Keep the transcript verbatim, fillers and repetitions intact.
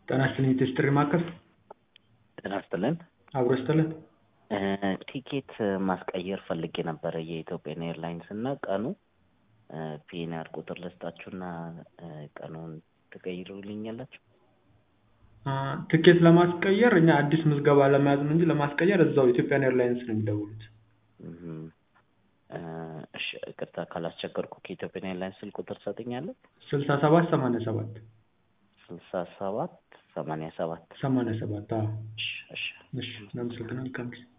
ጤና ይስጥልኝ የጥሪ ማዕከል ጤና ይስጥልን። አብሮ ይስጥልን። ቲኬት ማስቀየር ፈልጌ ነበር የኢትዮጵያን ኤርላይንስ እና ቀኑ ፒኤንአር ቁጥር ልስጣችሁና ቀኑን ትቀይሩልኛላችሁ? ትኬት ለማስቀየር እኛ አዲስ ምዝገባ ለመያዝ ነው እንጂ ለማስቀየር እዛው ኢትዮጵያን ኤርላይንስ ነው የሚደውሉት። እሺ ይቅርታ ካላስቸገርኩ ከኢትዮጵያን ኤርላይንስ ስልክ ቁጥር ትሰጠኛለህ? ስልሳ ሰባት ሰማንያ ሰባት ስልሳ ሰባት ሰማንያ ሰባት ሰማንያ ሰባት አዎ። እሺ እሺ እሺ እናመሰግናለን።